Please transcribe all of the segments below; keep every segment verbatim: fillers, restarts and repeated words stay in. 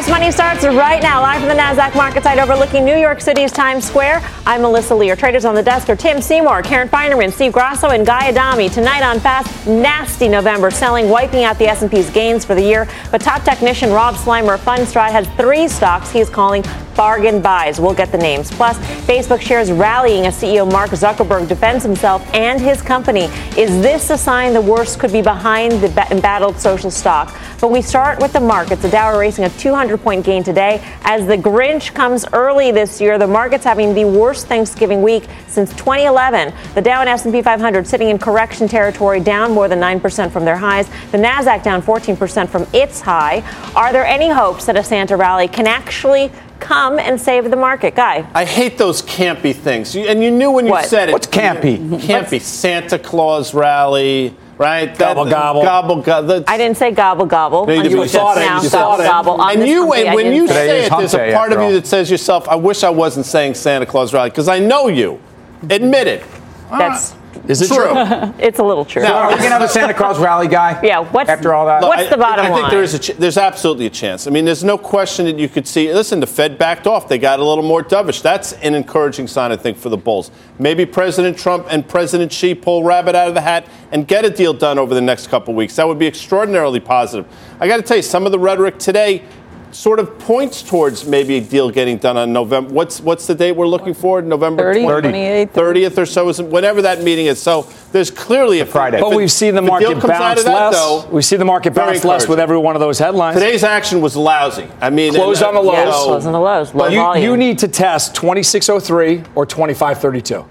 Fast Money starts right now, live from the NASDAQ market site overlooking New York City's Times Square. I'm Melissa Lee. Our traders on the desk are Tim Seymour, Karen Feinerman, Steve Grasso, and Guy Adami. Tonight on Fast, nasty November selling, wiping out the S and P's gains for the year. But top technician Rob Slimer of Fundstrat has three stocks he's calling bargain buys. We'll get the names. Plus, Facebook shares rallying as C E O Mark Zuckerberg defends himself and his company. Is this a sign the worst could be behind the embattled social stock? But we start with the markets. The Dow erasing a two hundred point gain today as the Grinch comes early this year. The market's having the worst Thanksgiving week since twenty eleven. The Dow and S and P five hundred sitting in correction territory, down more than nine percent from their highs. The Nasdaq down fourteen percent from its high. Are there any hopes that a Santa rally can actually come and save the market? Guy? I hate those campy things. You, and you knew when you what? said it. What's campy? Campy. What's, Santa Claus rally, right? Gobble, that, gobble. Gobble, gobble. I didn't say gobble, gobble. No, you, you thought it. now, You gobble, thought it. gobble. On And this you, company, and when you say say it, there's a part of you that says yourself, I wish I wasn't saying Santa Claus rally, because I know you. Admit it. That's Is it true. true? It's a little true. So are we going to have a Santa Claus rally, Guy? Yeah. What's, after all that? What's I, the bottom I, I line? think there is a ch- there's absolutely a chance. I mean, there's no question that you could see. Listen, the Fed backed off. They got a little more dovish. That's an encouraging sign, I think, for the bulls. Maybe President Trump and President Xi pull rabbit out of the hat and get a deal done over the next couple of weeks. That would be extraordinarily positive. I got to tell you, some of the rhetoric today sort of points towards maybe a deal getting done on November. What's what's the date we're looking for? November thirtieth, twenty-eighth, thirtieth or so, is whenever that meeting is. So there's clearly a Friday. But we've seen the market bounce that, less. Though, we see the market bounce less with every one of those headlines. Today's action was lousy. I mean, closed and, on the lows. Yes, closed on the lows. Low But you, volume. you need to test twenty-six oh three or twenty-five thirty-two.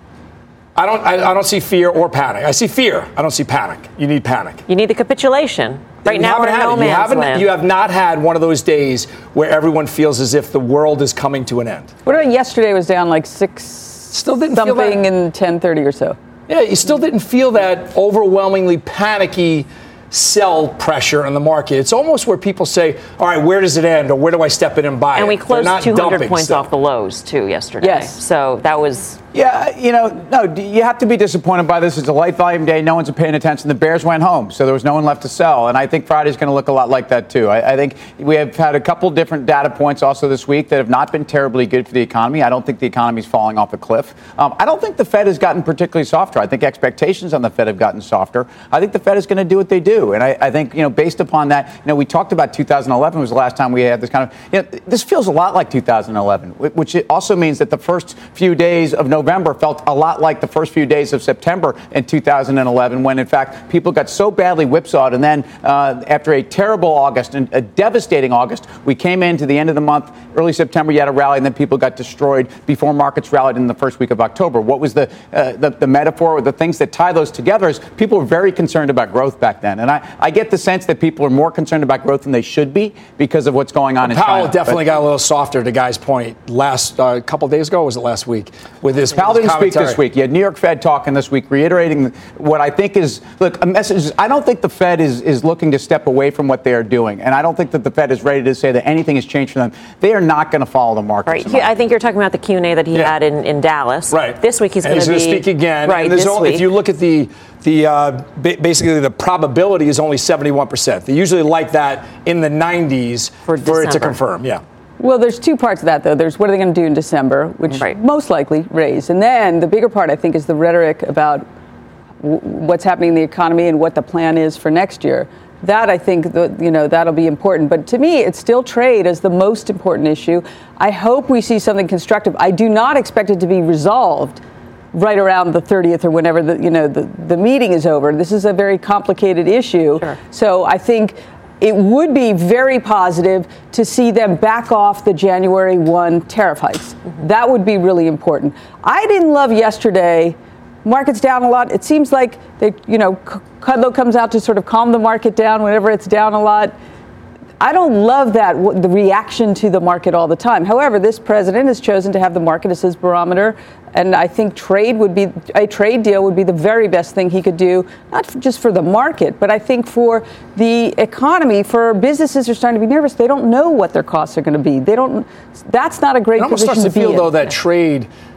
I don't. I, I don't see fear or panic. I see fear. I don't see panic. You need panic. You need the capitulation. Right you now, we're in no it. You man's haven't, land. you have not had one of those days where everyone feels as if the world is coming to an end. What about yesterday was down like six Still didn't feel something that. in ten thirty or so. Yeah, you still didn't feel that overwhelmingly panicky sell pressure on the market. It's almost where people say, all right, where does it end, or where do I step in and buy and it? we closed not two hundred dumping points stuff. off the lows, too, yesterday. Yes. So that was... Yeah, you know, no, you have to be disappointed by this. It's a light volume day. No one's paying attention. The Bears went home, so there was no one left to sell. And I think Friday's going to look a lot like that, too. I, I think we have had a couple different data points also this week that have not been terribly good for the economy. I don't think the economy's falling off a cliff. Um, I don't think the Fed has gotten particularly softer. I think expectations on the Fed have gotten softer. I think the Fed is going to do what they do. And I, I think, you know, based upon that, you know, we talked about two thousand eleven was the last time we had this kind of, you know, this feels a lot like two thousand eleven, which also means that the first few days of November felt a lot like the first few days of September in two thousand eleven, when in fact people got so badly whipsawed. And then uh, after a terrible August and a devastating August, we came into the end of the month, early September, you had a rally, and then people got destroyed before markets rallied in the first week of October. What was the uh, the, the metaphor, or the things that tie those together, is people were very concerned about growth back then. And I, I get the sense that people are more concerned about growth than they should be because of what's going on in China. Powell definitely but, got a little softer, to Guy's point, last uh, couple days ago, or was it last week? With his Powell with his didn't speak commentary. this week. You had New York Fed talking this week, reiterating what I think is, look, a message. I don't think the Fed is, is looking to step away from what they are doing. And I don't think that the Fed is ready to say that anything has changed for them. They are not going to follow the market. Right. He, I think you're talking about the Q and A that he Yeah. had in, in Dallas. Right. This week he's And going to be... he's going to speak again. Right, And there's this only, week. If you look at the, the uh, ba- basically the probability is only seventy-one percent. They usually like that in the nineties For for it to December. confirm. Yeah. Well, there's two parts of that, though. There's what are they going to do in December, which Right. most likely raise. And then the bigger part, I think, is the rhetoric about w- what's happening in the economy and what the plan is for next year. That, I think, the, you know, that'll be important. But to me, it's still trade as the most important issue. I hope we see something constructive. I do not expect it to be resolved right around the thirtieth or whenever the, you know, the, the meeting is over. This is a very complicated issue. Sure. So I think it would be very positive to see them back off the January first tariff hikes. Mm-hmm. That would be really important. I didn't love yesterday. Market's down a lot. It seems like they, you know, Kudlow comes out to sort of calm the market down whenever it's down a lot. I don't love that, the reaction to the market all the time. However, this president has chosen to have the market as his barometer, and I think trade would be a trade deal would be the very best thing he could do, not just for the market, but I think for the economy. For businesses who are starting to be nervous, they don't know what their costs are going to be. They don't. That's not a great It almost position starts to to be feel, in. though, that trade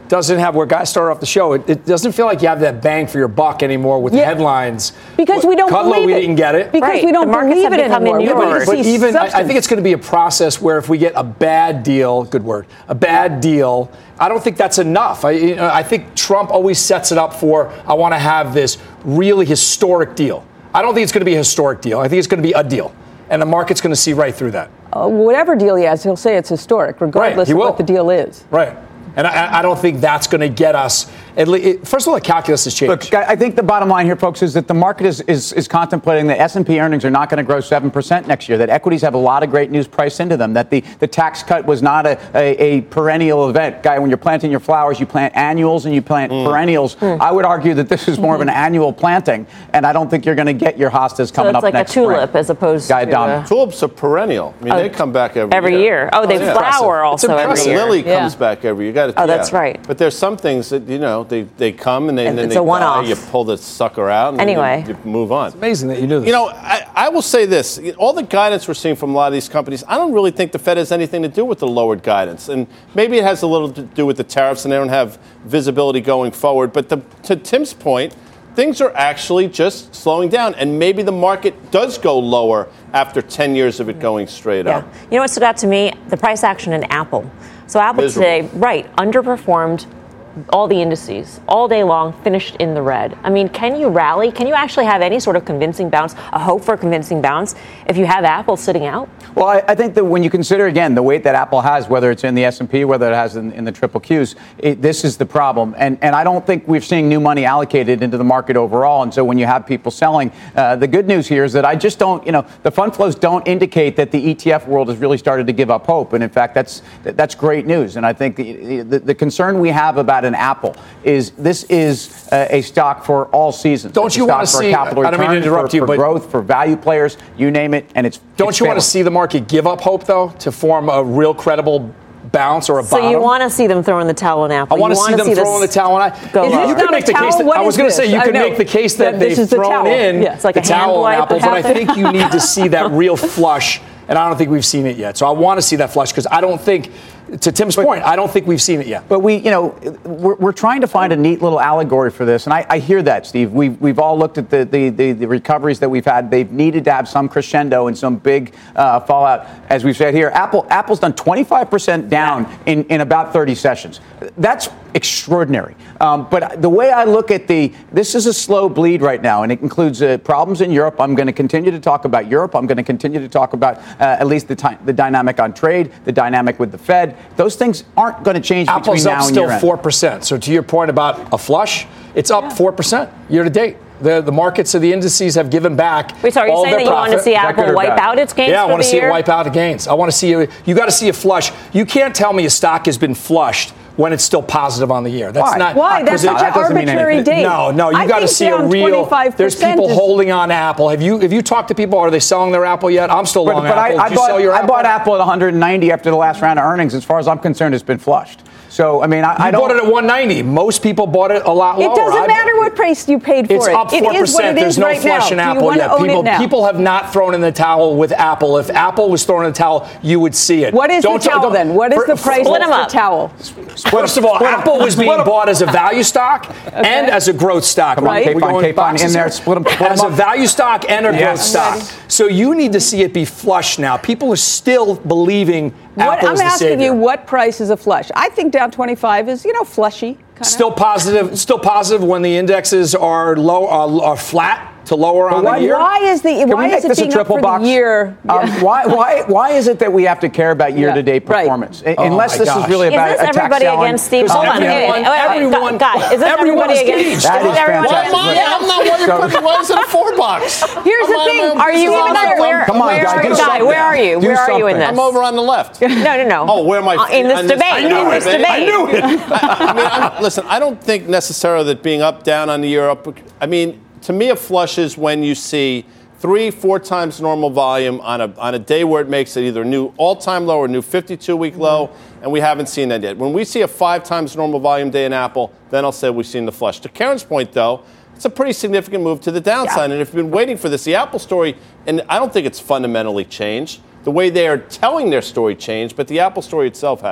doesn't have, where guys started off the show, it, it doesn't feel like you have that bang for your buck anymore with Yeah. headlines. Because What- we don't Kudlow, believe we it. didn't get it. Because Right. we don't The markets believe have it become anymore. We inured. want to But see even, I, I substance. think it's going to be a process where if we get a bad deal, good word, a bad deal, I don't think that's enough. I, you know, I think Trump always sets it up for, I want to have this really historic deal. I don't think it's going to be a historic deal. I think it's going to be a deal. And the market's going to see right through that. Uh, whatever deal he has, he'll say it's historic, regardless he of will. what the deal is. Right. And I, I don't think that's going to get us. At least, first of all, the calculus has changed. Look, I think the bottom line here, folks, is that the market is, is, is contemplating that S and P earnings are not going to grow seven percent next year, that equities have a lot of great news priced into them, that the, the tax cut was not a, a, a perennial event. Guy, when you're planting your flowers, you plant annuals and you plant mm. perennials. Mm. I would argue that this is more mm-hmm. of an annual planting, and I don't think you're going to get your hostas coming so it's up like next a tulip spring. as opposed Guy to Dom. a... Tulips are perennial. I mean, Oh, they come back every, every year. year. Oh, they yeah. flower It's also every impressive. year. Lily Yeah. comes back every year. You got to. Oh, that's right. But there's some things that you know they, they come and, they, and then It's they a one-off. die. You pull the sucker out and Anyway. you, you move on. Amazing that you knew this. You know, I, I will say this: all the guidance we're seeing from a lot of these companies, I don't really think the Fed has anything to do with the lowered guidance, and maybe it has a little to do with the tariffs, and they don't have visibility going forward. But the, to Tim's point, things are actually just slowing down, and maybe the market does go lower after ten years of it going straight Yeah. up. You know what stood out to me? The price action in Apple. So Apple Miserable. today, right, underperformed all the indices all day long, finished in the red. I mean, can you rally? Can you actually have any sort of convincing bounce, a hope for a convincing bounce, if you have Apple sitting out? Well, I, I think that when you consider, again, the weight that Apple has, whether it's in the S and P, whether it has in, in the triple Qs, it, this is the problem. And, and I don't think we're seeing new money allocated into the market overall. And so when you have people selling, uh, the good news here is that I just don't, you know, the fund flows don't indicate that the E T F world has really started to give up hope. And in fact, that's that's great news. And I think the, the, the concern we have about an Apple is this is uh, a stock for all seasons. Don't It's you a want to stock for see? capital I don't mean to returns, interrupt for, you, for but growth, for value players, you name it, and it's. don't it's you want to failing. see the market give up hope, though, to form a real credible bounce or a So bottom? you want to see them throwing the towel on Apple? I want You to see wanna them this throwing the towel on. go You, lower. you It's could not make a the towel. case that What I was is going to say this? you I could know. make the case that That this they've is the thrown towel. in Yeah, it's like the a hand towel on wipe Apple, with but I Apple. think you need to see that real flush, and I don't think we've seen it yet. So I want to see that flush because I don't think, to Tim's point, I don't think we've seen it yet. But we, you know, we're, we're trying to find a neat little allegory for this, and I, I hear that, Steve. We've we've all looked at the, the, the, the recoveries that we've had. They've needed to have some crescendo and some big uh, fallout, as we've said here. Apple Apple's done twenty-five percent down in, in about thirty sessions. That's extraordinary. Um, but the way I look at the, this is a slow bleed right now, and it includes uh, problems in Europe. I'm going to continue to talk about Europe. I'm going to continue to talk about uh, at least the ty- the dynamic on trade, the dynamic with the Fed. Those things aren't going to change Apple's between up now and still year-end. four percent. So to your point about a flush, it's up four percent year to date. The, the markets of the indices have given back. Wait, so are you all saying their that you want to profit. see Is that Apple good or wipe bad? out its gains Yeah, I for want to the see year? it wipe out the gains. I want to see it. You got to see a flush. You can't tell me a stock has been flushed when it's still positive on the year. That's Why? not Why? That's No, such that an doesn't mean arbitrary anything. date. No, no, you I got to think see a down real. twenty-five There's percent people is- holding on Apple. Have you have you talked to people? Are they selling their Apple yet? I'm still But, long but Apple. I, Did I, you bought, sell your I Apple? bought Apple at one hundred ninety after the last round of earnings. As far as I'm concerned, it's been flushed. So, I mean, I, I You don't. bought it at one ninety. Most people bought it a lot lower. It doesn't I- matter what price you paid for It's it. up It four is what percent. it There's is no right flush now. in Do you Apple want yet. to own People, it now? people have not thrown in the towel with Apple. If Apple was throwing in the towel, you would see it. What is Don't- the towel don't- then? What is for- the price Split of 'em the up. towel? First of all, Apple was being bought as a value stock and as a growth stock. Come on, Right. Capon, We're going Capon, boxes in there, here. split 'em- split 'em As a up. value stock and a growth Yes. stock. Ready. So you need to see it be flush now. People are still believing What, Apple I'm is the asking savior. you, what price is a flush? I think down twenty-five is, you know, flushy. Kinda. Still positive. Still positive when the indexes are low, are, are flat to lower on why- the year. Why is the Can why we make is it this a being up triple for box? the year? Um, Yeah. why, why, why is it that we have to care about year-to-date right. performance? I- Oh, Unless my this gosh. is really Is about this a tax everybody selling- against Steve? because Hold on. everyone- Wait, wait, wait, wait, everyone- guys, is this everyone everybody is against? That is is everyone fantastic. Why am I? I'm not. Why So- you're why is it a four box? Here's the I'm thing. on- Are you I'm even on- there? Where, Come on, where guys, are do you? Guy, something. where are you? Do Where are you in something. this? I'm over on the left. No, no, no. Oh, where am I? Uh, in this on this- debate. I knew in it, this baby. debate. I knew it. I, I mean, I'm, listen, I don't think necessarily that being up, down on the year, up. I mean, to me, a flush is when you see three, four times normal volume on a on a day where it makes it either new all-time low or new fifty-two week low, and we haven't seen that yet. When we see a five times normal volume day in Apple, then I'll say we've seen the flush. To Karen's point, though, it's a pretty significant move to the downside, and if you've been waiting for this, the Apple story, and I don't think it's fundamentally changed. The way they are telling their story changed, but the Apple story itself hasn't.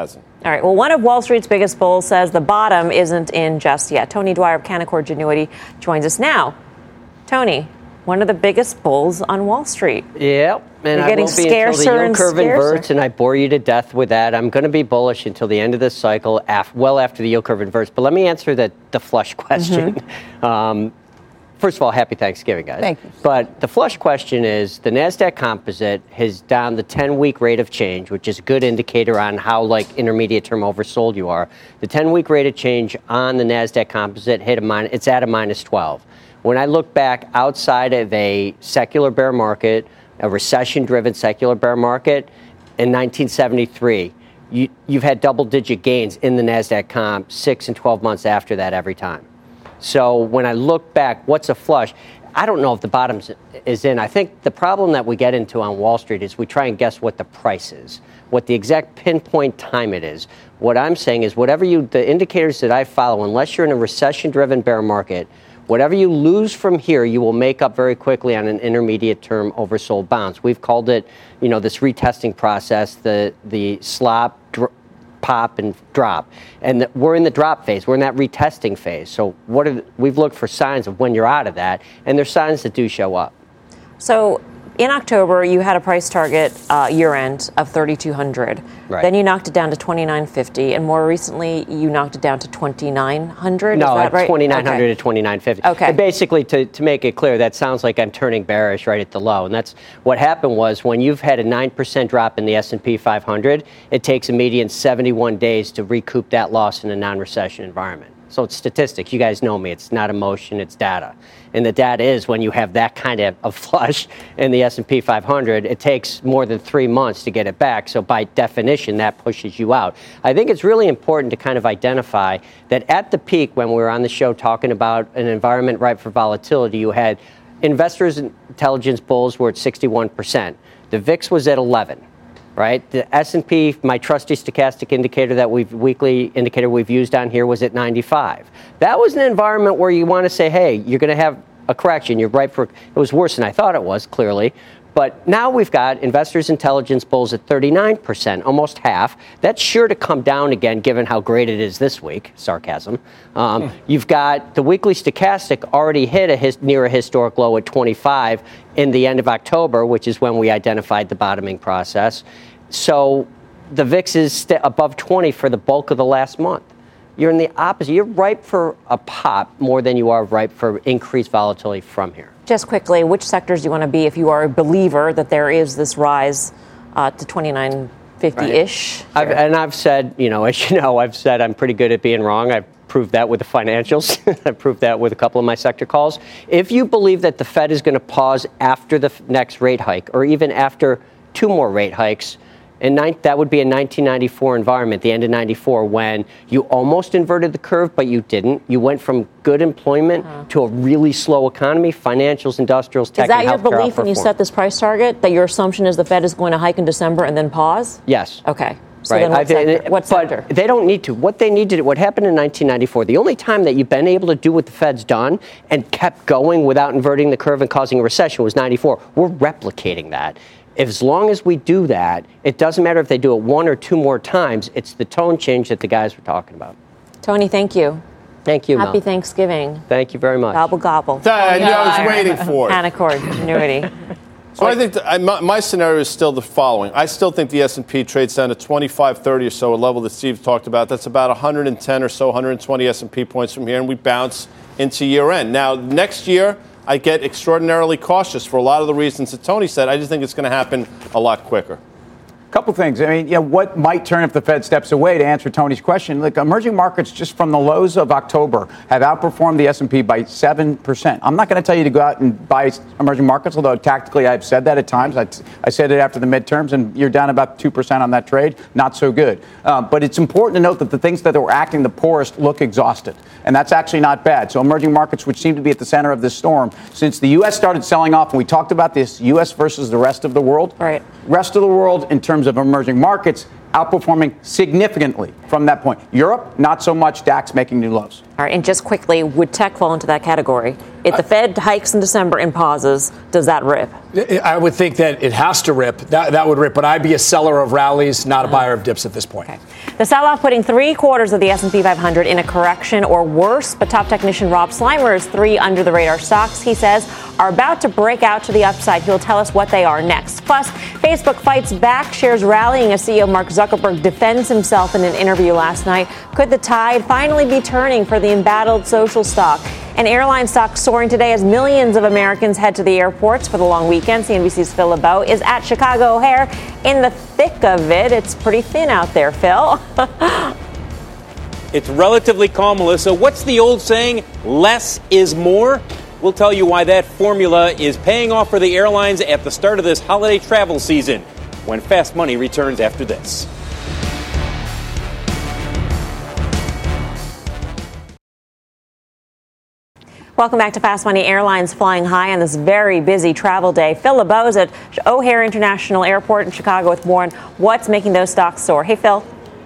All right. Well, one of Wall Street's biggest bulls says the bottom isn't in just yet. Tony Dwyer of Canaccord Genuity joins us now. Tony, one of the biggest bulls on Wall Street. Yep. And You're I getting won't be until the yield curve scarcer. inverts, and I bore you to death with that. I'm going to be bullish until the end of this cycle, af- well after the yield curve inverts. But let me answer the, the flush question. Mm-hmm. Um, First of all, happy Thanksgiving, guys. Thank you. But the flush question is the NASDAQ composite has down the ten-week rate of change, which is a good indicator on how, like, intermediate-term oversold you are. The ten-week rate of change on the NASDAQ composite hit a minus, it's at a minus twelve. When I look back outside of a secular bear market, a recession-driven secular bear market, in nineteen seventy-three, you, you've had double-digit gains in the NASDAQ comp six and twelve months after that every time. So when I look back, what's a flush? I don't know if the bottom is in. I think the problem that we get into on Wall Street is we try and guess what the price is, what the exact pinpoint time it is. What I'm saying is whatever you, the indicators that I follow, unless you're in a recession-driven bear market, whatever you lose from here, you will make up very quickly on an intermediate-term oversold bounce. We've called it, you know, this retesting process, the the slop, dr- pop, and drop. And the, we're in the drop phase. We're in that retesting phase. So what are the, we've looked for signs of when you're out of that, and there's signs that do show up. So in October, you had a price target uh, year-end of thirty-two hundred. Right. Then you knocked it down to twenty-nine fifty, and more recently, you knocked it down to twenty-nine hundred. No, is that right? twenty-nine hundred okay. to twenty-nine fifty. Okay. And basically, to, to make it clear, that sounds like I'm turning bearish right at the low. And that's what happened was when you've had a nine percent drop in the S and P five hundred, it takes a median seventy-one days to recoup that loss in a non-recession environment. So it's statistics. You guys know me. It's not emotion. It's data. And the data is when you have that kind of a flush in the S and P five hundred, it takes more than three months to get it back. So by definition, that pushes you out. I think it's really important to kind of identify that at the peak, when we were on the show talking about an environment ripe for volatility, you had investors' intelligence bulls were at sixty-one percent. The V I X was at eleven. Right, the S and P, my trusty stochastic indicator that we've weekly indicator we've used on here was at ninety-five. That was an environment where you want to say, hey, you're going to have a correction. You're right for it was worse than I thought it was, clearly. But now we've got investors' intelligence bulls at thirty-nine percent, almost half. That's sure to come down again, given how great it is this week. Sarcasm. Um, you've got the weekly stochastic already hit a his, near a historic low at twenty-five in the end of October, which is when we identified the bottoming process. So the V I X is st- above twenty for the bulk of the last month. You're in the opposite. You're ripe for a pop more than you are ripe for increased volatility from here. Just quickly, which sectors do you want to be if you are a believer that there is this rise uh, to twenty-nine fifty-ish? Right. I've, and I've said, you know, as you know, I've said I'm pretty good at being wrong. I've proved that with the financials. I proved that with a couple of my sector calls. If you believe that the Fed is going to pause after the next rate hike, or even after two more rate hikes, and ni- that would be a nineteen ninety-four environment, the end of ninety-four, when you almost inverted the curve, but you didn't. You went from good employment uh-huh. to a really slow economy, financials, industrials, tech, and healthcare. Is that your belief outperform. when you set this price target, that your assumption is the Fed is going to hike in December and then pause? Yes. Okay. So right. then what I, sector? What but sector? They don't need to. What they need to do, what happened in nineteen ninety-four, the only time that you've been able to do what the Fed's done and kept going without inverting the curve and causing a recession was ninety-four. We're replicating that. As long as we do that, it doesn't matter if they do it one or two more times. It's the tone change that the guys were talking about. Tony, thank you. Thank you, Happy Mel. Thanksgiving. Thank you very much. Gobble, gobble. I knew I was waiting for it. Canaccord Genuity. So I think that I, my, my scenario is still the following. I still think the S and P trades down to twenty-five thirty or so, a level that Steve talked about. That's about one hundred ten or so, one hundred twenty S and P points from here, and we bounce into year end. Now, next year, I get extraordinarily cautious for a lot of the reasons that Tony said. I just think it's going to happen a lot quicker. Couple things. I mean, you know, what might turn if the Fed steps away, to answer Tony's question? Like, emerging markets just from the lows of October have outperformed the S and P by seven percent. I'm not going to tell you to go out and buy emerging markets, although tactically I've said that at times. I, I said it after the midterms, and you're down about two percent on that trade. Not so good. Uh, but it's important to note that the things that are acting the poorest look exhausted, and that's actually not bad. So emerging markets, which seem to be at the center of this storm, since the U S started selling off, and we talked about this, U S versus the rest of the world. Right. Rest of the world, in terms of emerging markets, outperforming significantly from that point. Europe, not so much. DAX making new lows. All right, and just quickly, would tech fall into that category? If the Fed hikes in December and pauses, does that rip? I would think that it has to rip. That, that would rip. But I'd be a seller of rallies, not a buyer of dips at this point. Okay. The sell-off putting three quarters of the S and P five hundred in a correction or worse. But top technician Rob Slimer's three under-the-radar stocks, he says, are about to break out to the upside. He'll tell us what they are next. Plus, Facebook fights back, shares rallying as C E O Mark Zuckerberg defends himself in an interview last night. Could the tide finally be turning for the embattled social stock? And airline stocks soaring today as millions of Americans head to the airports for the long weekend. C N B C's Phil LeBeau is at Chicago O'Hare in the thick of it. It's pretty thin out there, Phil. It's relatively calm, Melissa. What's the old saying? Less is more. We'll tell you why that formula is paying off for the airlines at the start of this holiday travel season when Fast Money returns after this. Welcome back to Fast Money. Airlines flying high on this very busy travel day. Phil LeBeau's at O'Hare International Airport in Chicago with more on what's making those stocks soar. Hey, Phil.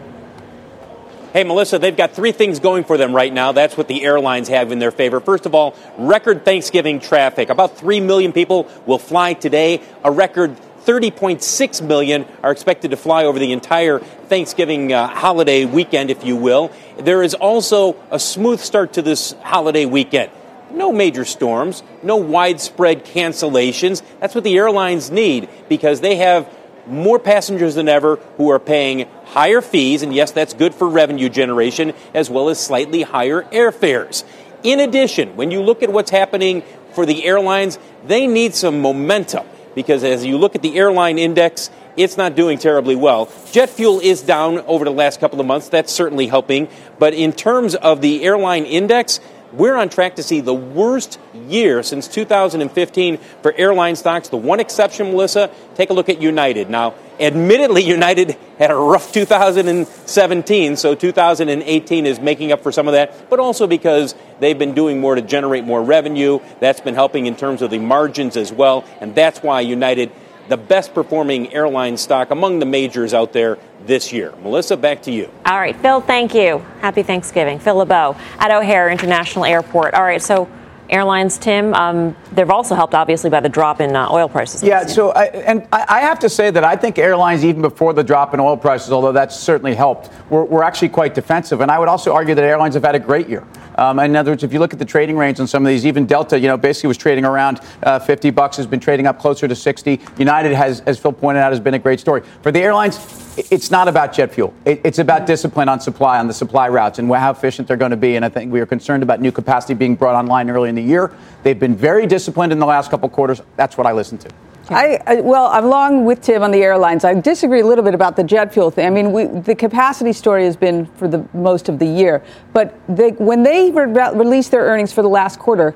Hey, Melissa, they've got three things going for them right now. That's what the airlines have in their favor. First of all, record Thanksgiving traffic. About three million people will fly today. A record thirty point six million are expected to fly over the entire Thanksgiving uh, holiday weekend, if you will. There is also a smooth start to this holiday weekend. No major storms, no widespread cancellations. That's what the airlines need because they have more passengers than ever who are paying higher fees, and yes, that's good for revenue generation, as well as slightly higher airfares. In addition, when you look at what's happening for the airlines, they need some momentum because as you look at the airline index, it's not doing terribly well. Jet fuel is down over the last couple of months. That's certainly helping. But in terms of the airline index, we're on track to see the worst year since two thousand fifteen for airline stocks. The one exception, Melissa, take a look at United. Now, admittedly, United had a rough two thousand seventeen, so two thousand eighteen is making up for some of that, but also because they've been doing more to generate more revenue. That's been helping in terms of the margins as well, and that's why United, the best performing airline stock among the majors out there this year. Melissa, back to you. All right, Phil, thank you. Happy Thanksgiving. Phil LeBeau at O'Hare International Airport. All right, so airlines, Tim, um, they've also helped, obviously, by the drop in uh, oil prices. Yeah, so, I, and I have to say that I think airlines, even before the drop in oil prices, although that's certainly helped, were, were actually quite defensive. And I would also argue that airlines have had a great year. Um, in other words, if you look at the trading range on some of these, even Delta, you know, basically was trading around uh, fifty bucks, has been trading up closer to sixty. United has, as Phil pointed out, has been a great story. For the airlines, it's not about jet fuel. It, it's about discipline on supply, on the supply routes, and how efficient they're going to be. And I think we are concerned about new capacity being brought online early in the year. They've been very disciplined in the last couple quarters. That's what I listen to. I, I well, I'm along with Tim on the airlines. I disagree a little bit about the jet fuel thing. I mean, we, the capacity story has been for the most of the year, but they, when they re- released their earnings for the last quarter,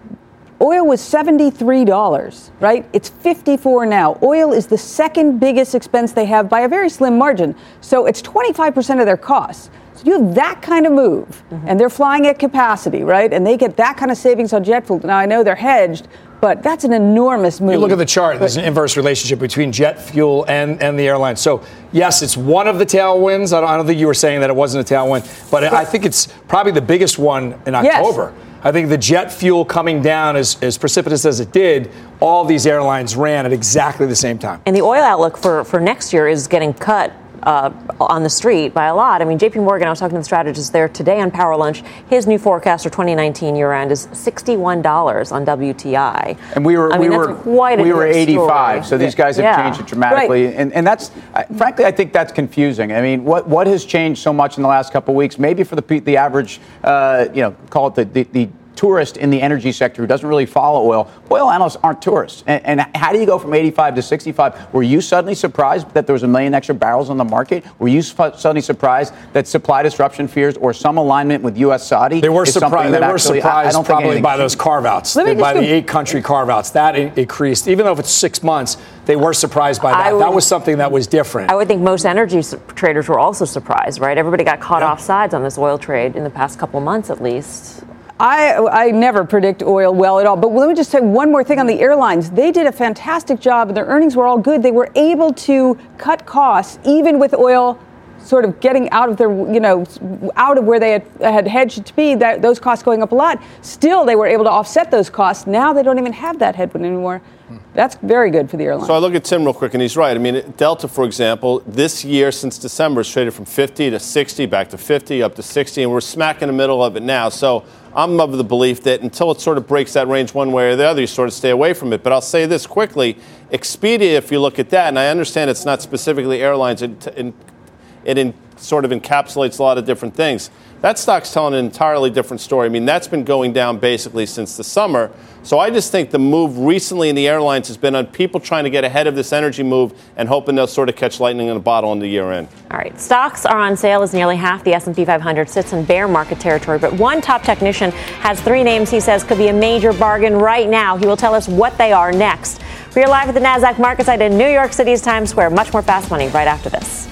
oil was seventy-three dollars, right? It's fifty-four now. Oil is the second biggest expense they have by a very slim margin. So it's twenty-five percent of their costs. So you have that kind of move, mm-hmm. and they're flying at capacity, right? And they get that kind of savings on jet fuel. Now, I know they're hedged, but that's an enormous move. You look at the chart, there's an inverse relationship between jet fuel and, and the airline. So, yes, it's one of the tailwinds. I don't, I don't think you were saying that it wasn't a tailwind, but I think it's probably the biggest one in October. Yes. I think the jet fuel coming down as, as precipitous as it did, all these airlines ran at exactly the same time. And the oil outlook for, for next year is getting cut Uh, on the street by a lot. I mean, J P Morgan, I was talking to the strategist there today on Power Lunch. His new forecast for twenty nineteen year end is sixty-one dollars on W T I. And we were, I mean, we that's were, quite a we were eighty-five. story. So these guys have yeah. changed it dramatically. Right. And, and that's, uh, frankly, I think that's confusing. I mean, what, what has changed so much in the last couple of weeks? Maybe for the the average, uh, you know, call it the, the, the tourist in the energy sector who doesn't really follow oil. Oil analysts aren't tourists. And, and how do you go from eighty-five to sixty-five? Were you suddenly surprised that there was a million extra barrels on the market? Were you suddenly surprised that supply disruption fears or some alignment with U S Saudi? They were surprised. They were actually, surprised I, I probably by those carve-outs, by the eight country carve-outs. That increased, even though if it's six months, they were surprised by that. Would, that was something that was different. I would think most energy traders were also surprised, right? Everybody got caught yeah. off sides on this oil trade in the past couple months, at least. I, I never predict oil well at all. But let me just say one more thing on the airlines. They did a fantastic job, and their earnings were all good. They were able to cut costs even with oil sort of getting out of their, you know, out of where they had, had hedged to be, that those costs going up a lot. Still, they were able to offset those costs. Now they don't even have that headwind anymore. That's very good for the airline. So I look at Tim real quick, and he's right. I mean, Delta, for example, this year since December has traded from fifty to sixty, back to fifty, up to sixty, and we're smack in the middle of it now. So I'm of the belief that until it sort of breaks that range one way or the other, you sort of stay away from it. But I'll say this quickly. Expedia, if you look at that, and I understand it's not specifically airlines, it, it, it in, sort of encapsulates a lot of different things. That stock's telling an entirely different story. I mean, that's been going down basically since the summer. So I just think the move recently in the airlines has been on people trying to get ahead of this energy move and hoping they'll sort of catch lightning in a bottle in the year end. All right. Stocks are on sale as nearly half the S and P five hundred sits in bear market territory. But one top technician has three names he says could be a major bargain right now. He will tell us what they are next. We're live at the NASDAQ market site in New York City's Times Square. Much more Fast Money right after this.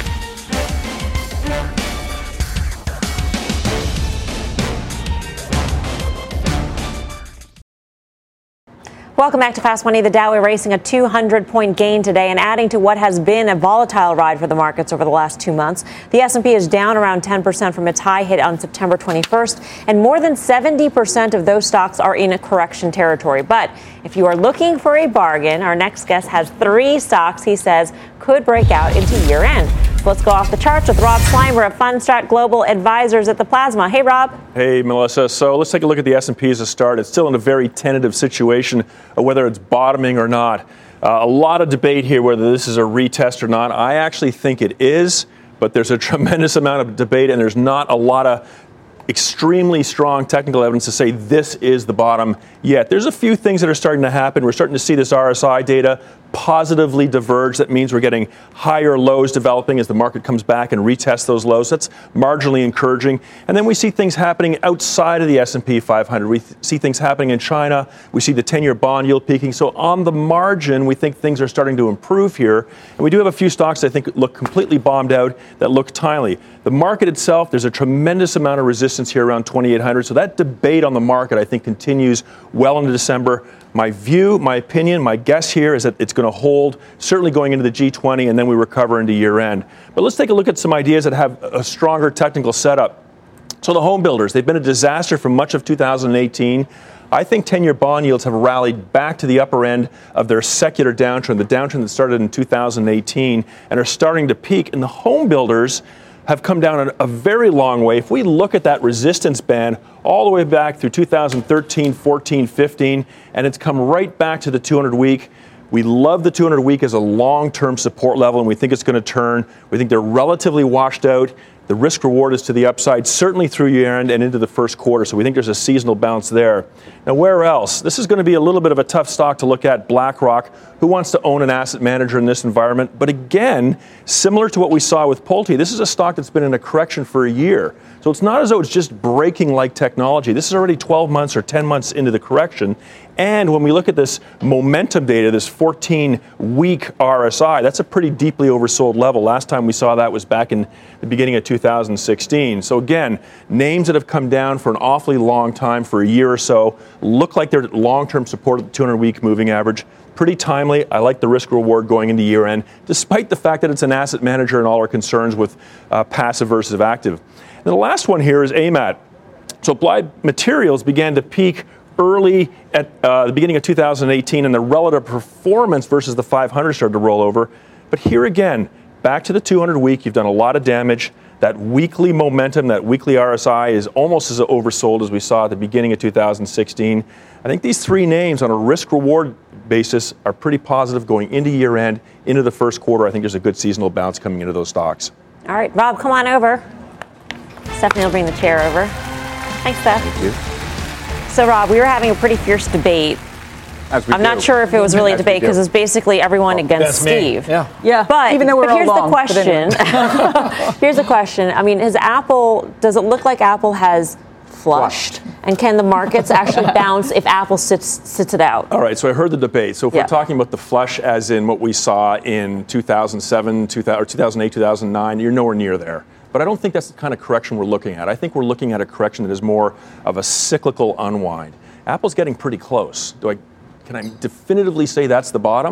Welcome back to Fast Money. The Dow erasing a two hundred point gain today and adding to what has been a volatile ride for the markets over the last two months. The S and P is down around ten percent from its high hit on September twenty-first, and more than seventy percent of those stocks are in a correction territory. But if you are looking for a bargain, our next guest has three stocks he says could break out into year end. So let's go off the charts with Rob Slimer of Fundstrat Global Advisors at the Plasma. Hey, Rob. Hey, Melissa. So let's take a look at the S and P as a start. It's still in a very tentative situation of whether it's bottoming or not. Uh, a lot of debate here whether this is a retest or not. I actually think it is, but there's a tremendous amount of debate, and there's not a lot of extremely strong technical evidence to say this is the bottom yet. There's a few things that are starting to happen. We're starting to see this R S I data positively diverge. That means we're getting higher lows developing as the market comes back and retests those lows. That's marginally encouraging. And then we see things happening outside of the S and P five hundred. We th- see things happening in China. We see the ten-year bond yield peaking. So on the margin, we think things are starting to improve here. And we do have a few stocks that I think look completely bombed out that look timely. The market itself, there's a tremendous amount of resistance here around twenty-eight hundred. So that debate on the market, I think, continues well into December. My view, my opinion, my guess here is that it's going to hold, certainly going into the G twenty, and then we recover into year end. But let's take a look at some ideas that have a stronger technical setup. So the home builders, they've been a disaster for much of two thousand eighteen. I think ten-year bond yields have rallied back to the upper end of their secular downtrend, the downtrend that started in two thousand eighteen, and are starting to peak. And the home builders have come down a very long way. If we look at that resistance band all the way back through two thousand thirteen, fourteen, fifteen, and it's come right back to the two hundred week. We love the two hundred week as a long-term support level, and we think it's going to turn. We think they're relatively washed out. The risk reward is to the upside, certainly through year end and into the first quarter. So we think there's a seasonal bounce there. Now, where else? This is going to be a little bit of a tough stock to look at. BlackRock. Who wants to own an asset manager in this environment? But again, similar to what we saw with Pulte, this is a stock that's been in a correction for a year. So it's not as though it's just breaking like technology. This is already twelve months or ten months into the correction. And when we look at this momentum data, this fourteen-week R S I, that's a pretty deeply oversold level. Last time we saw that was back in the beginning of two thousand sixteen. So again, names that have come down for an awfully long time, for a year or so, look like they're at long-term support of the two hundred week moving average. Pretty timely. I like the risk reward going into year end, despite the fact that it's an asset manager and all our concerns with uh, passive versus active. And the last one here is A M A T. So Applied Materials began to peak early at uh, the beginning of two thousand eighteen, and the relative performance versus the five hundred started to roll over. But here again, back to the two hundred week, you've done a lot of damage. That weekly momentum, that weekly R S I is almost as oversold as we saw at the beginning of two thousand sixteen. I think these three names on a risk-reward basis are pretty positive going into year end, into the first quarter. I think there's a good seasonal bounce coming into those stocks. All right, Rob, come on over. Stephanie will bring the chair over. Thanks, Steph. Thank you. So, Rob, we were having a pretty fierce debate. As we I'm do. not sure if it was really a As we debate do. because it's basically everyone Well, against that's me. Steve. Yeah. Yeah, But, even though we're but all here's wrong. the But anyway. question. Here's the question. I mean, has Apple, does it look like Apple has flushed? And can the markets actually bounce if Apple sits sits it out? All right, so I heard the debate. So if Yeah. we're talking about the flush as in what we saw in two thousand seven, two thousand, or two thousand eight, two thousand nine, you're nowhere near there. But I don't think that's the kind of correction we're looking at. I think we're looking at a correction that is more of a cyclical unwind. Apple's getting pretty close. Do I, can I definitively say that's the bottom?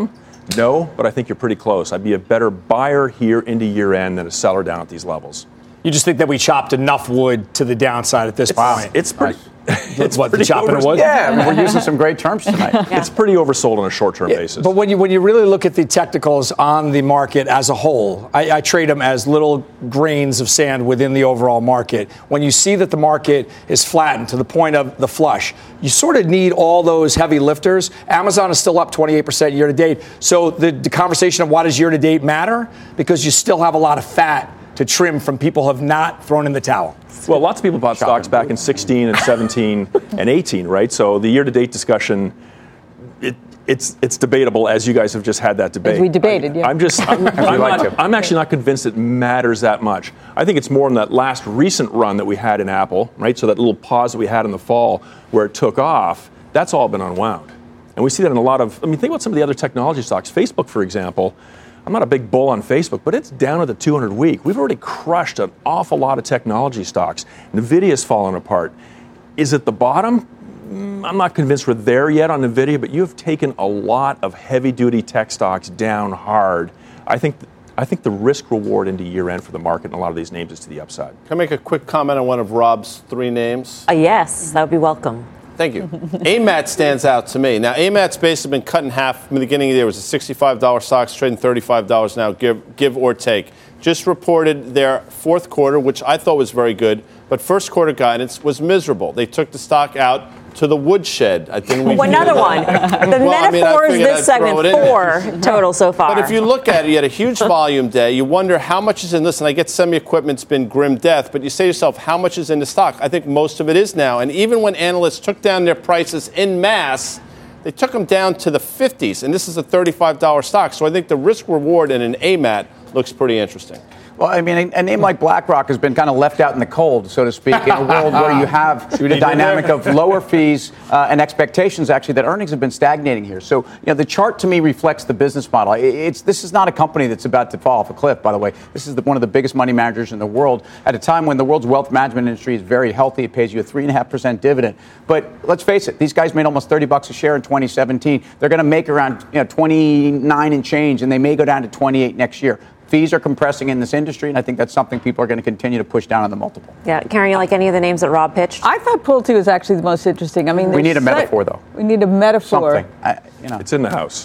No, but I think you're pretty close. I'd be a better buyer here into year end than a seller down at these levels. You just think that we chopped enough wood to the downside at this It's, point? it's pretty. It's what, the pretty chopping of over- wood? Yeah, I mean, we're using some great terms tonight. Yeah. It's pretty oversold on a short-term Yeah, basis. But when you when you really look at the technicals on the market as a whole, I, I trade them as little grains of sand within the overall market. When you see that the market is flattened to the point of the flush, you sort of need all those heavy lifters. Amazon is still up twenty-eight percent year to date. So the, the conversation of why does year to date matter? Because you still have a lot of fat to trim from people who have not thrown in the towel. Well, lots of people bought stocks back in sixteen and seventeen and eighteen, right? So the year-to-date discussion, it, it's it's debatable, as you guys have just had that debate. As we debated, I, yeah. I'm just, I'm, I'm, not, I'm actually not convinced it matters that much. I think it's more in that last recent run that we had in Apple, right? So that little pause that we had in the fall where it took off, that's all been unwound. And we see that in a lot of, I mean, think about some of the other technology stocks. Facebook, for example. I'm not a big bull on Facebook, but it's down at the two hundred week. We've already crushed an awful lot of technology stocks. NVIDIA's fallen apart. Is it the bottom? Mm, I'm not convinced we're there yet on NVIDIA, but you have taken a lot of heavy-duty tech stocks down hard. I think I think the risk-reward into year-end for the market in a lot of these names is to the upside. Can I make a quick comment on one of Rob's three names? Uh, yes, that would be welcome. Thank you. A M A T stands out to me. Now, A M A T's basically been cut in half from the beginning of the year. It was a sixty-five dollars stock, it's trading thirty-five dollars now, give, give or take. Just reported their fourth quarter, which I thought was very good, but first quarter guidance was miserable. They took the stock out to the woodshed. I think we. Oh, another one. The Well, I mean, I metaphors figured this I'd segment, throw it in there. four total so far. But if you look at it, you had a huge volume day. You wonder how much is in this, and I get semi-equipment's been grim death, but you say to yourself, how much is in the stock? I think most of it is now. And even when analysts took down their prices en masse, they took them down to the fifties, and this is a thirty-five dollars stock. So I think the risk-reward in an A M A T looks pretty interesting. Well, I mean, a, a name like BlackRock has been kind of left out in the cold, so to speak, in a world where you have the dynamic of lower fees uh, and expectations, actually, that earnings have been stagnating here. So, you know, the chart to me reflects the business model. It, it's This is not a company that's about to fall off a cliff, by the way. This is the, one of the biggest money managers in the world at a time when the world's wealth management industry is very healthy. It pays you a three point five percent dividend. But let's face it, these guys made almost thirty bucks a share in twenty seventeen. They're going to make around you know, twenty-nine and change, and they may go down to twenty-eight next year. Fees are compressing in this industry, and I think that's something people are going to continue to push down on the multiple. Yeah, Karen, you like any of the names that Rob pitched? I thought Pulte was actually the most interesting. I mean, We need a there's metaphor, so- though. We need a metaphor. Something. I, you know. It's in the house.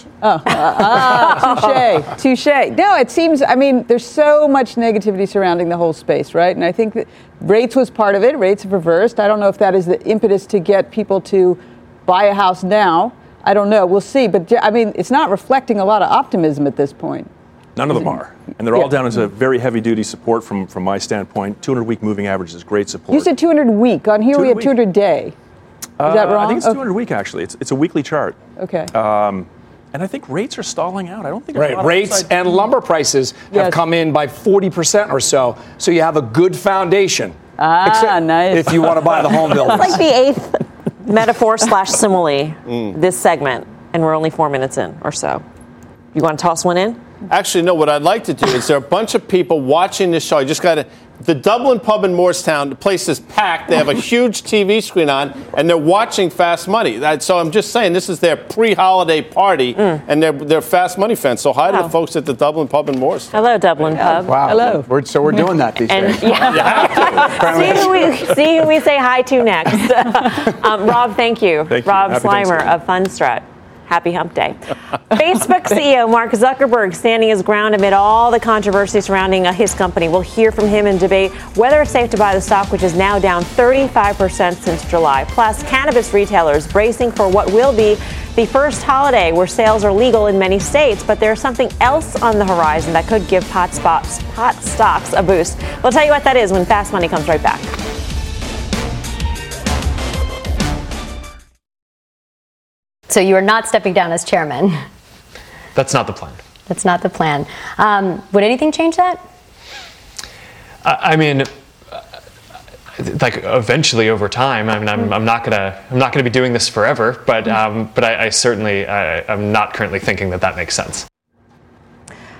Ah, touche, touche. No, it seems, I mean, there's so much negativity surrounding the whole space, right? And I think that rates was part of it. Rates have reversed. I don't know if that is the impetus to get people to buy a house now. I don't know. We'll see. But, I mean, it's not reflecting a lot of optimism at this point. None of them are. And they're Yeah. all down into very heavy-duty support from, from my standpoint. two hundred week moving average is great support. You said two hundred week. On here we have two two hundred hundred day. Is Uh, that wrong? I think it's Okay. two hundred week, actually. It's, it's a weekly chart. Okay. Um, and I think rates are stalling out. I don't think there's a Right, lot of rates upside. and lumber prices have Yes. come in by forty percent or so. So you have a good foundation. Ah, nice. If you want to buy the home builders. It's like the eighth metaphor slash simile this segment, and we're only four minutes in or so. You want to toss one in? Actually, no, what I'd like to do is there are a bunch of people watching this show. I just got to, the Dublin pub in Moorestown, the place is packed. They have a huge T V screen on, and they're watching Fast Money. That, so I'm just saying, this is their pre-holiday party, mm. and they're, they're Fast Money fans. So hi to Wow. the folks at the Dublin pub in Moorestown. Hello, Dublin Pub. Wow. Hello. We're, so we're doing that these And days. yeah. see, who we, see who we say hi to next. um, Rob, thank you. Thank you. Rob Happy Slimer Thanksgiving. of Fundstrat. Happy hump day. Facebook C E O Mark Zuckerberg standing his ground amid all the controversy surrounding uh, his company. We'll hear from him and debate whether it's safe to buy the stock, which is now down thirty-five percent since July. Plus, cannabis retailers bracing for what will be the first holiday where sales are legal in many states. But there's something else on the horizon that could give pot, spots, pot stocks a boost. We'll tell you what that is when Fast Money comes right back. So you are not stepping down as chairman. That's not the plan. That's not the plan. Um, would anything change that? I, I mean, like eventually over time. I mean, I'm, I'm not gonna I'm not gonna be doing this forever. But um, but I, I certainly I, I'm not currently thinking that that makes sense.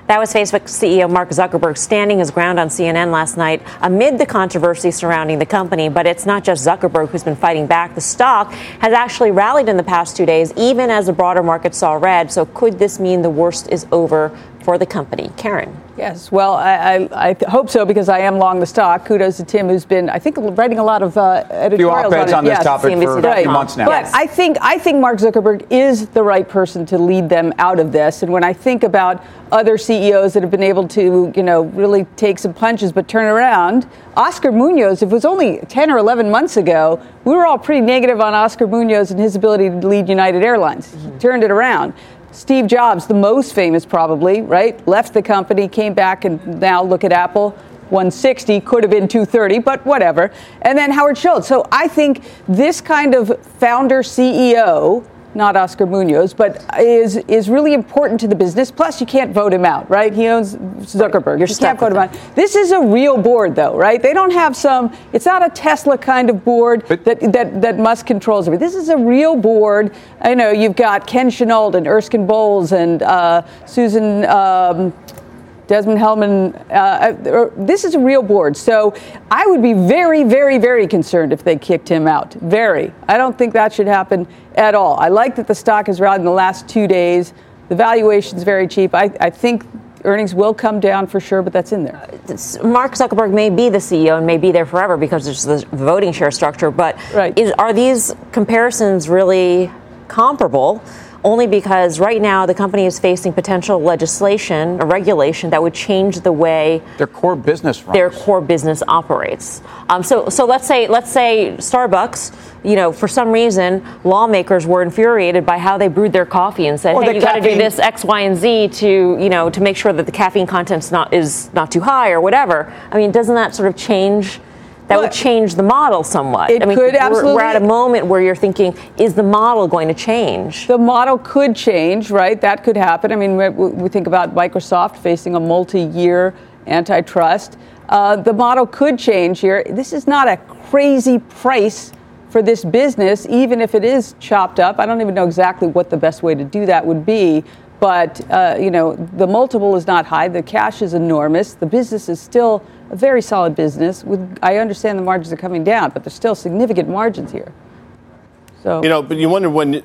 That was Facebook C E O Mark Zuckerberg standing his ground on C N N last night amid the controversy surrounding the company. But it's not just Zuckerberg who's been fighting back. The stock has actually rallied in the past two days, even as the broader market saw red. So could this mean the worst is over for the company? Karen. Yes, well, I, I, I hope so, because I am long the stock. Kudos to Tim, who's been, I think, writing a lot of uh, editorials on, on, on this yes, topic for a few months now. But yes. I think I think Mark Zuckerberg is the right person to lead them out of this. And when I think about other C E Os that have been able to, you know, really take some punches but turn around, Oscar Munoz, if it was only ten or eleven months ago, we were all pretty negative on Oscar Munoz and his ability to lead United Airlines. Mm-hmm. He turned it around. Steve Jobs, the most famous probably, right? Left the company, came back, and now look at Apple. one sixty, could have been two thirty, but whatever. And then Howard Schultz. So I think this kind of founder C E O, not Oscar Munoz, but is is really important to the business. Plus, you can't vote him out, right? He owns Zuckerberg. You can't vote him out. This is a real board, though, right? They don't have some, it's not a Tesla kind of board that, that, that Musk controls everything. This is a real board. I know you've got Ken Chenault and Erskine Bowles and uh, Susan... Um, Desmond Hellman, uh, this is a real board. So I would be very, very, very concerned if they kicked him out. Very. I don't think that should happen at all. I like that the stock has rallied in the last two days. The valuation is very cheap. I, I think earnings will come down for sure, but that's in there. Mark Zuckerberg may be the C E O and may be there forever because there's the voting share structure. But right. is, are these comparisons really comparable? Only because right now the company is facing potential legislation or regulation that would change the way their core business runs. their core business operates. Um, so, so let's say let's say Starbucks, you know, for some reason, lawmakers were infuriated by how they brewed their coffee and said, or "Hey, you got to do this X, Y, and Z to, you know, to make sure that the caffeine content's not is not too high or whatever." I mean, doesn't that sort of change? That well, would change the model somewhat. It I mean, could absolutely. We're, we're at a moment where you're thinking, is the model going to change? The model could change, right? That could happen. I mean, we, we think about Microsoft facing a multi-year antitrust. Uh, the model could change here. This is not a crazy price for this business, even if it is chopped up. I don't even know exactly what the best way to do that would be. But, uh, you know, the multiple is not high. The cash is enormous. The business is still a very solid business. With, I understand the margins are coming down, but there's still significant margins here. So, you know, but you wonder when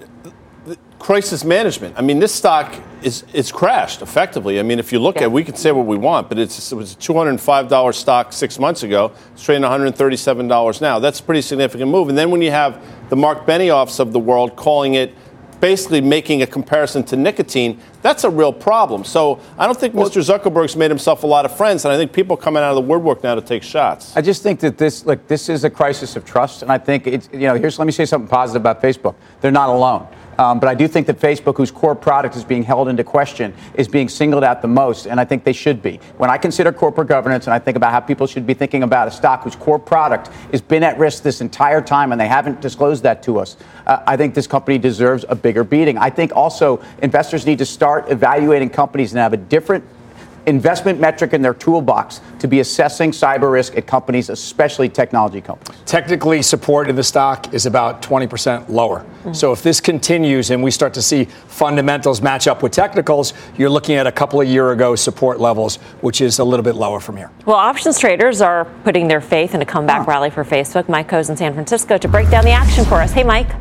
crisis management. I mean, this stock is it's crashed effectively. I mean, if you look yeah. at, we can say what we want, but it's it was a two hundred five dollars stock six months ago. It's trading one hundred thirty-seven dollars now. That's a pretty significant move. And then when you have the Mark Benioffs of the world calling it, basically making a comparison to nicotine, that's a real problem. So I don't think well, Mister Zuckerberg's made himself a lot of friends, and I think people are coming out of the woodwork now to take shots. I just think that this, like, this is a crisis of trust, and I think it's, you know, here's let me say something positive about Facebook. They're not alone. Um, but I do think that Facebook, whose core product is being held into question, is being singled out the most, and I think they should be. When I consider corporate governance and I think about how people should be thinking about a stock whose core product has been at risk this entire time and they haven't disclosed that to us, uh, I think this company deserves a bigger beating. I think also investors need to start evaluating companies and have a different investment metric in their toolbox to be assessing cyber risk at companies, especially technology companies. Technically, support in the stock is about twenty percent lower. Mm-hmm. So if this continues and we start to see fundamentals match up with technicals, you're looking at a couple of year ago support levels, which is a little bit lower from here. Well, options traders are putting their faith in a comeback oh. rally for Facebook. Mike Coe's in San Francisco to break down the action for us. Hey, Mike.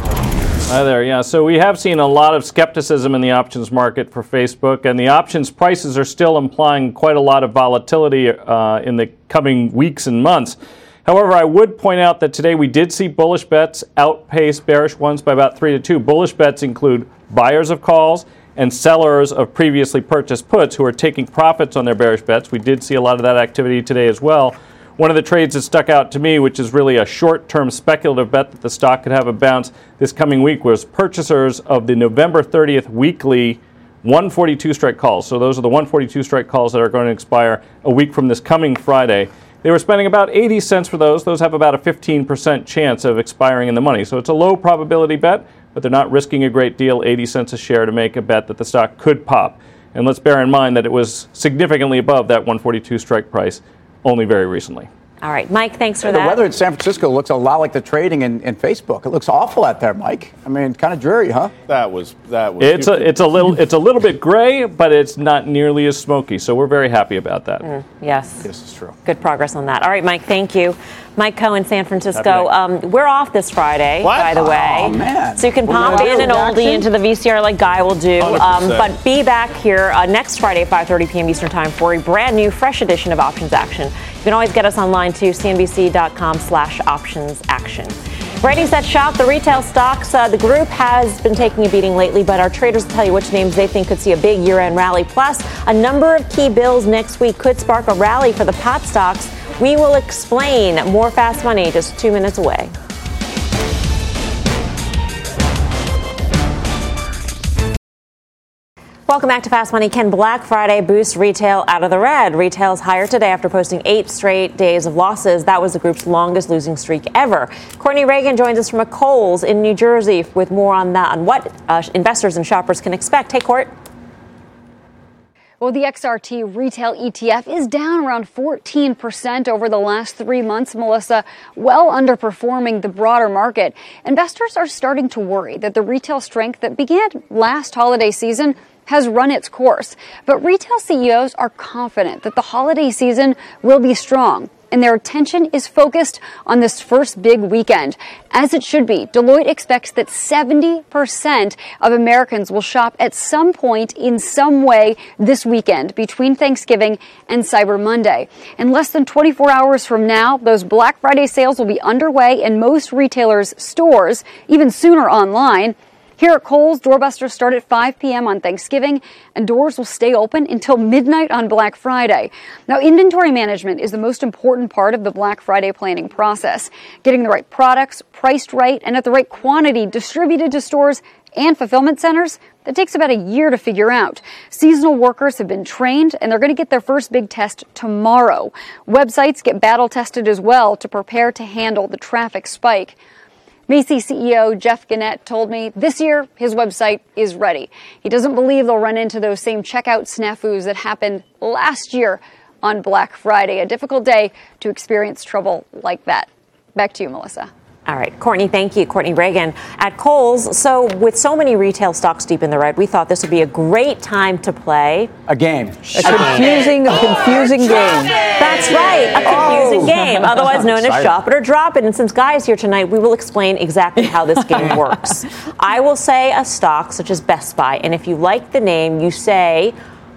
Hi there. Yeah, so we have seen a lot of skepticism in the options market for Facebook, and the options prices are still implying quite a lot of volatility uh, in the coming weeks and months. However, I would point out that today we did see bullish bets outpace bearish ones by about three to two. Bullish bets include buyers of calls and sellers of previously purchased puts who are taking profits on their bearish bets. We did see a lot of that activity today as well. One of the trades that stuck out to me, which is really a short-term speculative bet that the stock could have a bounce this coming week, was purchasers of the November thirtieth weekly one forty-two strike calls. So those are the one forty-two strike calls that are going to expire a week from this coming Friday. They were spending about eighty cents for those. Those have about a fifteen percent chance of expiring in the money. So it's a low probability bet, but they're not risking a great deal, eighty cents a share, to make a bet that the stock could pop. And let's bear in mind that it was significantly above that one forty-two strike price only very recently. All right, Mike, thanks for the that. The weather in San Francisco looks a lot like the trading in, in Facebook. It looks awful out there, Mike. I mean, kind of dreary, huh? That was that was. It's a it's a little it's a little bit gray, but it's not nearly as smoky. So we're very happy about that. Mm, yes, this is true. Good progress on that. All right, Mike, thank you. Mike Cohen, San Francisco. Um, we're off this Friday, what? by the way. Oh, man. So you can We're pop in an oldie into the V C R like Guy will do. Um, but be back here uh, next Friday at five thirty p.m. Eastern Time for a brand new, fresh edition of Options Action. You can always get us online to C N B C dot com slash options action. Ready, set, shop. The retail stocks, uh, the group has been taking a beating lately, but our traders will tell you which names they think could see a big year-end rally. Plus, a number of key bills next week could spark a rally for the pot stocks. We will explain. More Fast Money just two minutes away. Welcome back to Fast Money. Can Black Friday boost retail out of the red? Retail's higher today after posting eight straight days of losses. That was the group's longest losing streak ever. Courtney Reagan joins us from a Kohl's in New Jersey with more on that, on what uh, investors and shoppers can expect. Hey, Court. Well, the X R T retail E T F is down around fourteen percent over the last three months, Melissa, well underperforming the broader market. Investors are starting to worry that the retail strength that began last holiday season has run its course. But retail C E Os are confident that the holiday season will be strong, and their attention is focused on this first big weekend. As it should be, Deloitte expects that seventy percent of Americans will shop at some point in some way this weekend between Thanksgiving and Cyber Monday. In less than twenty-four hours from now, those Black Friday sales will be underway in most retailers' stores, even sooner online. Here at Kohl's, doorbusters start at five p.m. on Thanksgiving, and doors will stay open until midnight on Black Friday. Now, inventory management is the most important part of the Black Friday planning process. Getting the right products, priced right, and at the right quantity distributed to stores and fulfillment centers, that takes about a year to figure out. Seasonal workers have been trained, and they're going to get their first big test tomorrow. Websites get battle tested as well to prepare to handle the traffic spike. Macy's C E O Jeff Gennette told me this year his website is ready. He doesn't believe they'll run into those same checkout snafus that happened last year on Black Friday. A difficult day to experience trouble like that. Back to you, Melissa. All right, Courtney, thank you. Courtney Reagan at Kohl's. So with so many retail stocks deep in the red, we thought this would be a great time to play a game. A confusing, a confusing game. That's right, a confusing oh. game, otherwise known as Shop It or Drop It. And since Guy is here tonight, we will explain exactly how this game works. I will say a stock such as Best Buy, and if you like the name, you say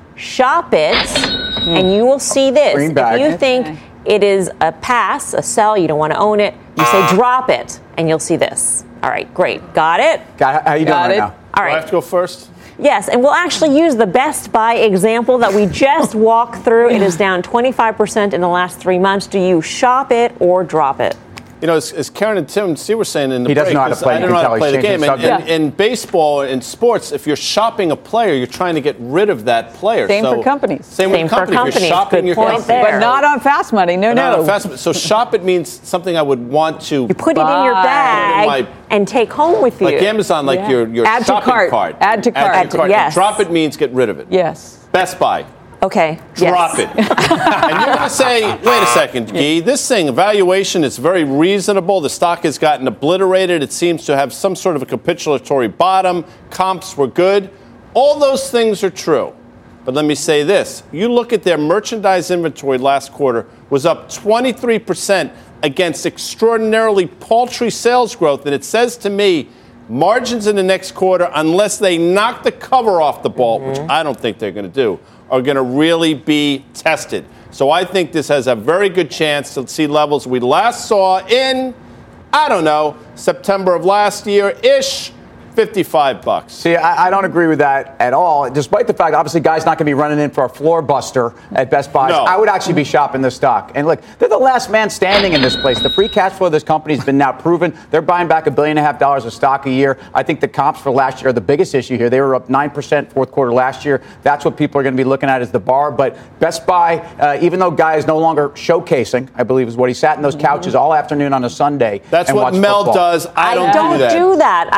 Shop It, mm. and you will see this. Green bag. If you think okay. it is a pass, a sell, you don't want to own it, you say drop it, and you'll see this. All right, great. Got it? Got it. How you doing right now? All right. Do I have to go first? Yes, and we'll actually use the Best Buy example that we just walked through. It is down twenty-five percent in the last three months. Do you shop it or drop it? You know, as, as Karen and Tim see were saying in the he break, doesn't know how to play. I don't know how to play the game. And, yeah. and, in baseball, in sports, if you're shopping a player, you're trying to get rid of that player. Same so, for companies. Same, same with for companies. companies. You're shopping Good your point company. there. But not on Fast Money. No, Not no. on fast money. So shop it means something I would want to. You put buy. it in your bag My, and take home with you. like Amazon, like Yeah. your, your Add to shopping cart. cart. Add to cart. Add to cart. Yes. Drop it means get rid of it. Yes. Best Buy. Okay. Drop yes. it. And you're going to say, wait a second, Guy, this thing, valuation is very reasonable. The stock has gotten obliterated. It seems to have some sort of a capitulatory bottom. Comps were good. All those things are true. But let me say this. You look at their merchandise inventory last quarter was up twenty-three percent against extraordinarily paltry sales growth. And it says to me, margins in the next quarter, unless they knock the cover off the ball, mm-hmm. which I don't think they're going to do, are going to really be tested. So I think this has a very good chance to see levels we last saw in, I don't know, September of last year-ish, fifty-five bucks. See, I, I don't agree with that at all. Despite the fact, obviously, Guy's not going to be running in for a floor buster at Best Buy. No. I would actually be shopping the stock. And look, they're the last man standing in this place. The free cash flow of this company has been now proven. They're buying back a billion and a half dollars of stock a year. I think the comps for last year are the biggest issue here. They were up nine percent fourth quarter last year. That's what people are going to be looking at as the bar. But Best Buy, uh, even though Guy is no longer showcasing, I believe is what he sat in those couches all afternoon on a Sunday. That's and what watched Mel football. does. I don't, I don't do that. do that. I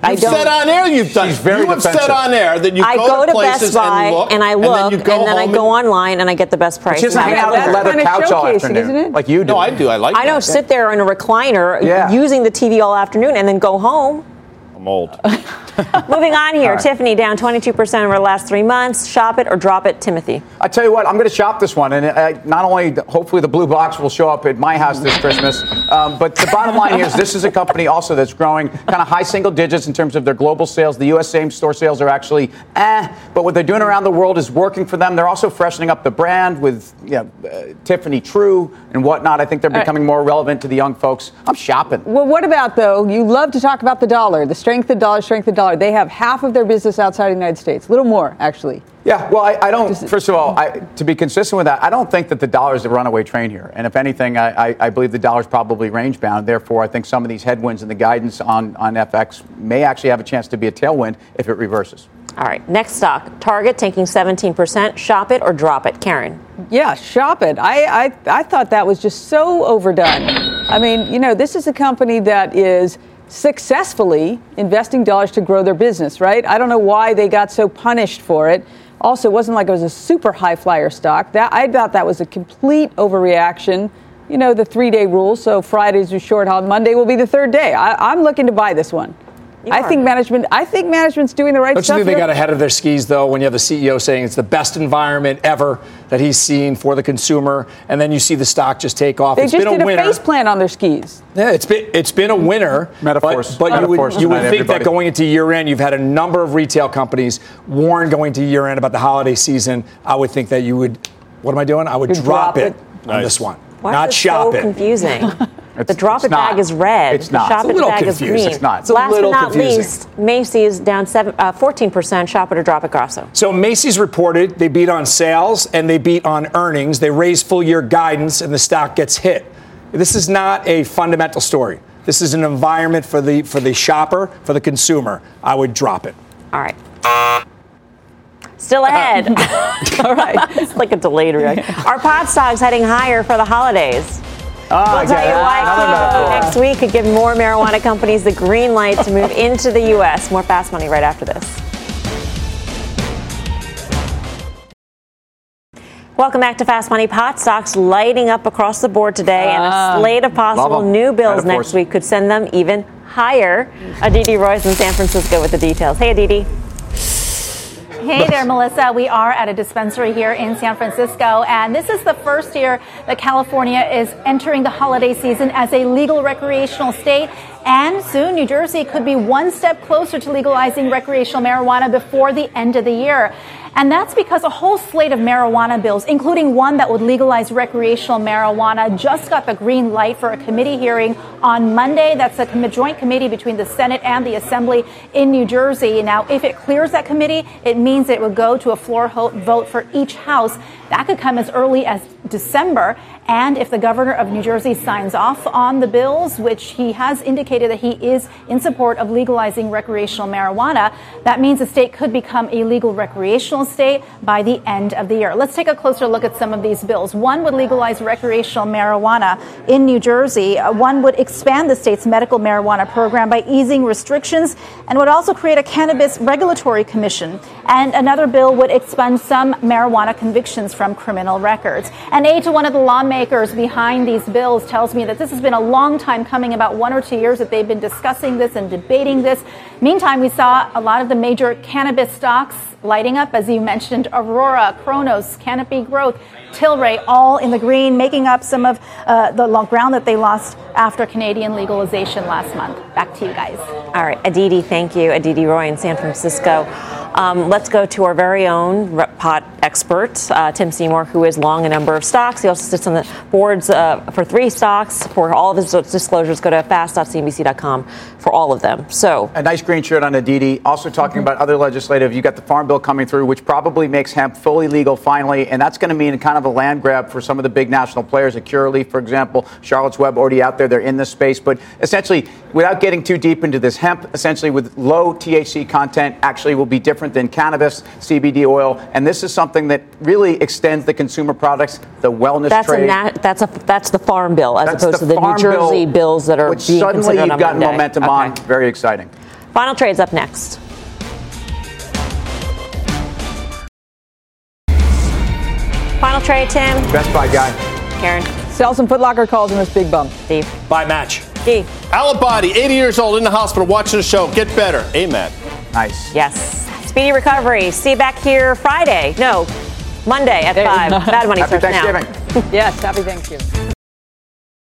I You've don't. said on air you've done. She's very you have defensive. said on air that you I go, go to places Best Buy and look, and I look, and then, you go and then I home go and- online and I get the best price. She doesn't And hang I out on have the that. leather kind of couch all showcasing, afternoon, isn't it? like you do. No, I do. I like I don't that. sit there in a recliner Yeah. using the T V all afternoon and then go home. I'm old. Moving on here, All right. Tiffany down twenty-two percent over the last three months. Shop it or drop it, Timothy. I tell you what, I'm going to shop this one, and uh, not only hopefully the blue box will show up at my house this Christmas, um, but the bottom line is this is a company also that's growing kind of high single digits in terms of their global sales. The U S same store sales are actually eh, but what they're doing around the world is working for them. They're also freshening up the brand with you know, uh, Tiffany True and whatnot. I think they're becoming more relevant to the young folks. I'm shopping. Well, what about, though, you love to talk about the dollar, the strength of the dollar, strength of the dollar. They have half of their business outside the United States, a little more, actually. Yeah, well, I, I don't, first of all, I, to be consistent with that, I don't think that the dollar is the runaway train here. And if anything, I, I, I believe the dollar is probably range bound. Therefore, I think some of these headwinds and the guidance on, on F X may actually have a chance to be a tailwind if it reverses. All right, next stock, Target taking seventeen percent. Shop it or drop it, Karen. Yeah, shop it. I, I, I thought that was just so overdone. I mean, you know, this is a company that is successfully investing dollars to grow their business, right? I don't know why they got so punished for it. Also, it wasn't like it was a super high flyer stock. That I thought that was a complete overreaction. You know, the three-day rule, so Friday's a short haul, Monday will be the third day. I, I'm looking to buy this one. You I are. think management. I think management's doing the right Don't you stuff. think they here. got ahead of their skis, though, when you have the C E O saying it's the best environment ever that he's seen for the consumer, and then you see the stock just take off? They It's just been did a winner. a face plant on their skis. Yeah, it's been it's been a winner. Metaphors. But, but you would, Metaphors you would tonight, think everybody. that going into year end, you've had a number of retail companies warn going to year end about the holiday season. I would think that you would. What am I doing? I would You'd drop, drop it, it. on Nice. this one, Why not is it shop so it. confusing? The It's- drop it's it not. bag is red. It's The not. shop It's it a little bag is confusing. green. It's not. It's a Last but little not confusing. least, Macy's down seven, uh, fourteen percent. Shop it or drop it, Grasso. So Macy's reported they beat on sales and they beat on earnings. They raised full year guidance and the stock gets hit. This is not a fundamental story. This is an environment for the for the shopper, for the consumer. I would drop it. All right. Still ahead. All right. It's like a delayed reaction. Our pot stocks heading higher for the holidays. Ah, We'll tell you why Another metaphor. next week could give more marijuana companies the green light to move into the U S. More Fast Money right after this. Welcome back to Fast Money. Pot stocks lighting up across the board today, and a slate of possible love 'em. new bills Metaphors. next week could send them even higher. Aditi Roy's in San Francisco with the details. Hey, Aditi. Hey there, Melissa. We are at a dispensary here in San Francisco, and this is the first year that California is entering the holiday season as a legal recreational state. And soon, New Jersey could be one step closer to legalizing recreational marijuana before the end of the year. And that's because a whole slate of marijuana bills, including one that would legalize recreational marijuana, just got the green light for a committee hearing on Monday. That's a com- joint committee between the Senate and the Assembly in New Jersey. Now, if it clears that committee, it means it would go to a floor ho- vote for each house. That could come as early as December. And if the governor of New Jersey signs off on the bills, which he has indicated that he is in support of legalizing recreational marijuana, that means the state could become a legal recreational state by the end of the year. Let's take a closer look at some of these bills. One would legalize recreational marijuana in New Jersey. Uh, One would expand the state's medical marijuana program by easing restrictions and would also create a cannabis regulatory commission. And another bill would expunge some marijuana convictions from criminal records. An aide to one of the lawmakers behind these bills tells me that this has been a long time coming, about one or two years that they've been discussing this and debating this. Meantime, we saw a lot of the major cannabis stocks lighting up, as you mentioned, Aurora, Kronos, Canopy Growth, Tilray, all in the green, making up some of uh, the lo- ground that they lost after Canadian legalization last month. Back to you guys. All right, Aditi, thank you. Aditi Roy in San Francisco. Um, let's go to our very own pot expert, uh, Tim Seymour, who is long a number of stocks. He also sits on the boards uh, for three stocks. For all of his disclosures, go to fast dot c n b c dot com for all of them. So a nice green shirt on Aditi. Also talking about other legislative, you got the Farm Bill coming through, which probably makes hemp fully legal finally, and that's going to mean kind of a land grab for some of the big national players. At Curaleaf, for example, Charlotte's Web already out there. They're in this space, but essentially, without getting too deep into this, hemp essentially with low T H C content actually will be different than cannabis, C B D oil, and this is something that really extends the consumer products, the wellness that's trade. a na- that's a that's the Farm Bill as That's opposed the to the Farm New Jersey Bill, bills that are which being suddenly considered you've on gotten Monday. momentum Okay. on. Very exciting. Final trades up next. Final trade, Tim. Best Buy guy. Karen. Sell some Foot Locker calls in this big bump. Steve. Buy Match. Steve. Alibody, eighty years old, in the hospital, watching the show. Get better. Amen. Nice. Yes. Speedy recovery. See you back here Friday. No, Monday at five. Bad Money Happy starts now. Thanksgiving. Yes, happy Thanksgiving.